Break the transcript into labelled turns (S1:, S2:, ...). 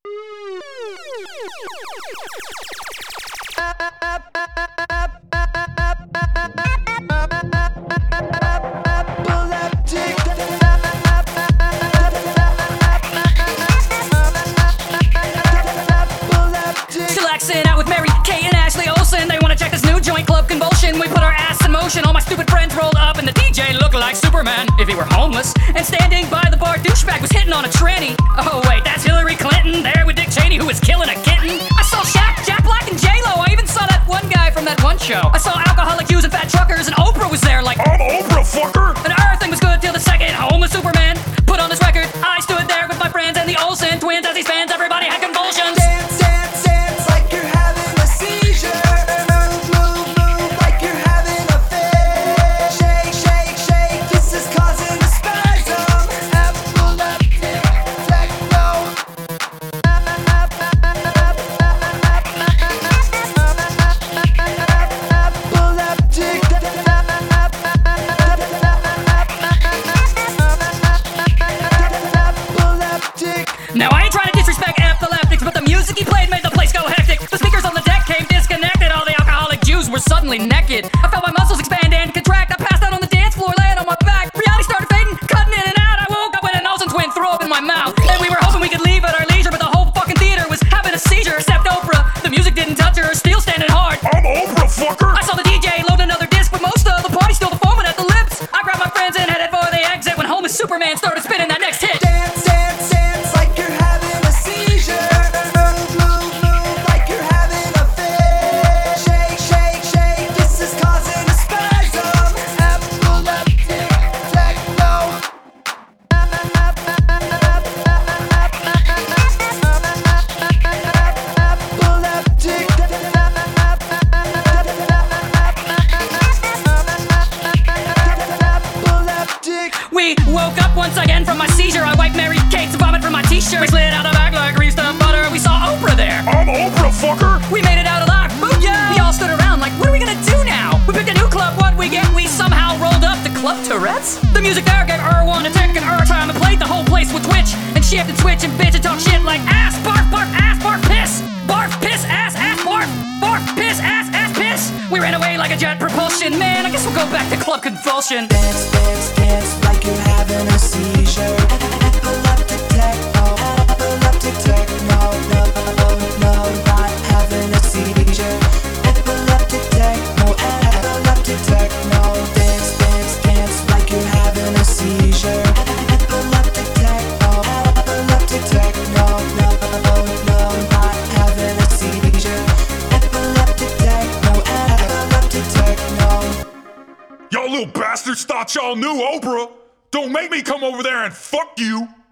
S1: Chillaxing out with Mary Kate and Ashley Olsen. They wanna check this new joint, Club Convulsion. We put our ass in motion. All my stupid friends rolled up, and the DJ looked like Superman if he were homeless. And standing by the bar, douchebag was hitting on a tranny. Oh wait, that's Hillary Clinton there with Dick Cheney, who was killing a kitten. I saw Shaq, Jack Black, and J-Lo. I even saw that one guy from that one show. I saw alcoholic Jews and fat truckers, and Oprah was there like,
S2: I'm Oprah, fucker!
S1: and everything was good till the second homeless Superman put on this record. I stood there with my friends and the Olsen twins as these fans. Everybody had convulsions.
S3: Dance, dance, dance like you're having a seizure. Move, move, move like you're having a fit. Shake, shake, shake, this is causing a spasm. Epileptic techno.
S1: Now I ain't trying to disrespect epileptics, but the music he played made the place go hectic. The speakers on the deck came disconnected. All the alcoholic Jews were suddenly naked. I felt my muscles expand and contract. I passed out on the dance floor, laying on my back. Reality started fading, cutting in and out. I woke up with an Olsen twin throw up in my mouth. And we were hoping we could leave at our leisure, but the whole fucking theater was having a seizure, except Oprah. The music didn't touch her, still standing hard.
S2: I'm Oprah, fucker!
S1: I saw the DJ load another disc, but most of the party still foaming at the lips. I grabbed my friends and headed for the exit when homeless Superman started spinning that next hit.
S3: Dance, dance, dance like you're having a seizure. Move, move, move like you're having a fit. Shake, shake, shake, this is causing a spasm. Epileptic techno.
S1: We woke up once again from my seizure. I wiped Mary Kate's vomit from my t-shirt. We slid out the back like greased up butter. We saw Oprah there.
S2: I'm Oprah, fucker!
S1: We made it out alive. Booyah! We all stood around like, what are we gonna do now? We picked a new club. What we get? We somehow rolled up to Club Tourette's. The music there gave one a tick and time. It played the whole place would twitch and shift and switch and bitch and talk shit like ass, barf, barf, ass, barf, piss. Barf, piss, ass, barf. Barf, piss, ass, piss. We ran away like a jet propulsion. Man, I guess we'll go back to Club Convulsion.
S3: Dance, dance, dance like you're having a seizure. Epileptic techno. Epileptic techno. No, no, no, not having a seizure. Epileptic techno. Epileptic techno. Dance, dance, dance like you're having a seizure. Epileptic techno. Epileptic techno. No, no, not having a seizure. Epileptic techno. Epileptic techno.
S2: Y'all little bastards thought y'all knew Oprah! Don't make me come over there and fuck you!